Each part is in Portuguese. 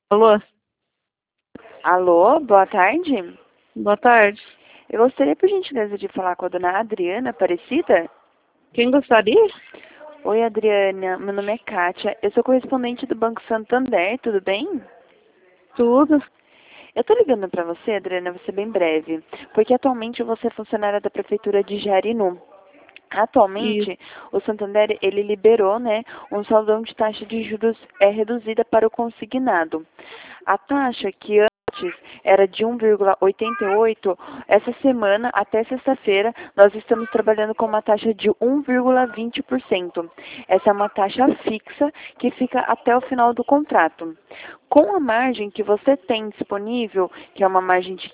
Alô, Alô, boa tarde. boa tarde. Eu gostaria, por gentileza, de falar com a dona Adriana Aparecida. Quem gostaria? Oi, Adriana. Meu nome é Kátia. Eu sou correspondente do Banco Santander, tudo bem? Tudo. Eu tô ligando pra você, Adriana, vou ser bem breve, porque atualmente você é funcionária da Prefeitura de Jarinu. Isso. Atualmente, o Santander, ele liberou, né, um saldão de taxa de juros reduzida para o consignado. A taxa que antes era de 1,88, essa semana até sexta-feira nós estamos trabalhando com uma taxa de 1,20%. Essa é uma taxa fixa que fica até o final do contrato. Com a margem que você tem disponível, que é uma margem de R$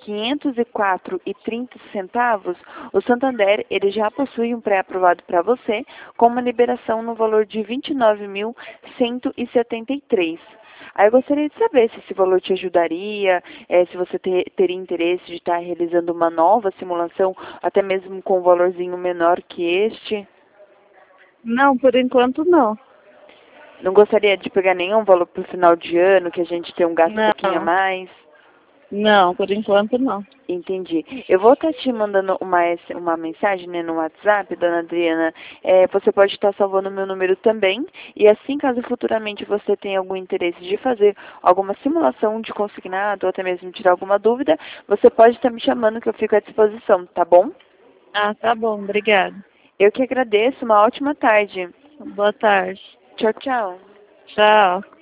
504,30, o Santander ele já possui um pré-aprovado para você, com uma liberação no valor de R$ 29.173. Aí eu gostaria de saber se esse valor te ajudaria, se você teria interesse de estar realizando uma nova simulação, até mesmo com um valorzinho menor que este. Não, por enquanto não. Não gostaria de pegar nenhum valor para o final de ano, que a gente tenha um gasto um pouquinho a Não, mais. não, por enquanto não. Entendi. Eu vou estar te mandando uma mensagem, né, no WhatsApp, dona Adriana. Você pode estar salvando o meu número também. E assim, caso futuramente você tenha algum interesse de fazer alguma simulação de consignado ou até mesmo tirar alguma dúvida, você pode estar me chamando que eu fico à disposição, tá bom? Ah, tá bom, obrigada. Eu que agradeço. Uma ótima tarde. Boa tarde. Tchau, tchau. Tchau.